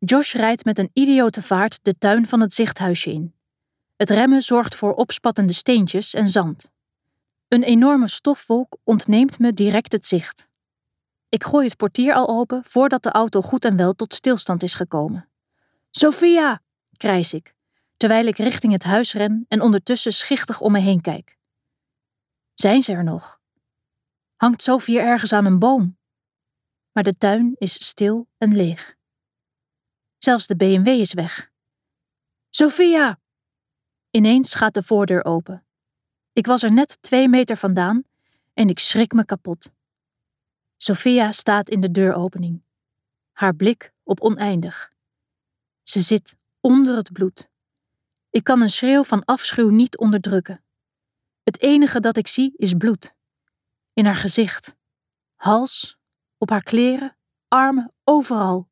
Josh rijdt met een idiote vaart de tuin van het zichthuisje in. Het remmen zorgt voor opspattende steentjes en zand. Een enorme stofwolk ontneemt me direct het zicht. Ik gooi het portier al open voordat de auto goed en wel tot stilstand is gekomen. Sophia! Krijs ik, terwijl ik richting het huis ren en ondertussen schichtig om me heen kijk. Zijn ze er nog? Hangt Sophie ergens aan een boom? Maar de tuin is stil en leeg. Zelfs de BMW is weg. Sophia! Ineens gaat de voordeur open. Ik was er net 2 meter vandaan en ik schrik me kapot. Sophia staat in de deuropening. Haar blik op oneindig. Ze zit onder het bloed. Ik kan een schreeuw van afschuw niet onderdrukken. Het enige dat ik zie is bloed. In haar gezicht, hals, op haar kleren, armen, overal.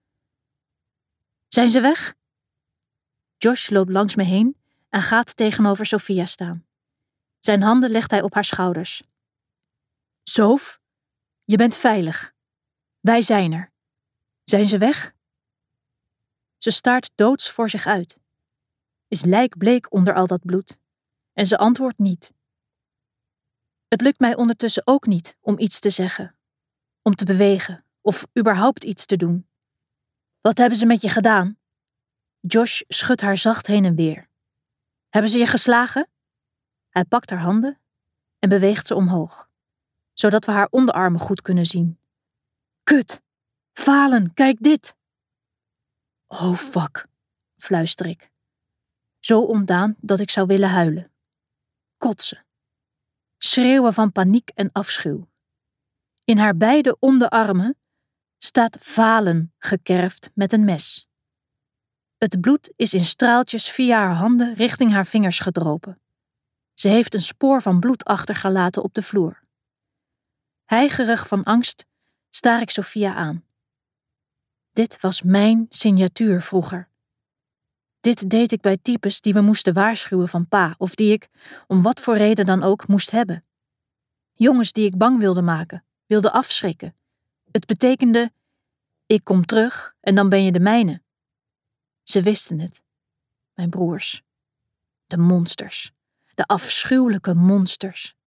Zijn ze weg? Josh loopt langs me heen en gaat tegenover Sophia staan. Zijn handen legt hij op haar schouders. Sof, je bent veilig. Wij zijn er. Zijn ze weg? Ze staart doods voor zich uit. Is lijkbleek onder al dat bloed. En ze antwoordt niet. Het lukt mij ondertussen ook niet om iets te zeggen. Om te bewegen of überhaupt iets te doen. Wat hebben ze met je gedaan? Josh schudt haar zacht heen en weer. Hebben ze je geslagen? Hij pakt haar handen en beweegt ze omhoog, zodat we haar onderarmen goed kunnen zien. Kut! Falen, kijk dit! Oh fuck, fluister ik. Zo ontdaan dat ik zou willen huilen. Kotsen. Schreeuwen van paniek en afschuw. In haar beide onderarmen staat Falen gekerfd met een mes. Het bloed is in straaltjes via haar handen richting haar vingers gedropen. Ze heeft een spoor van bloed achtergelaten op de vloer. Hijgerig van angst staar ik Sophia aan. Dit was mijn signatuur vroeger. Dit deed ik bij types die we moesten waarschuwen van pa of die ik, om wat voor reden dan ook, moest hebben. Jongens die ik bang wilde maken, wilde afschrikken. Het betekende, ik kom terug en dan ben je de mijne. Ze wisten het, mijn broers. De monsters, de afschuwelijke monsters.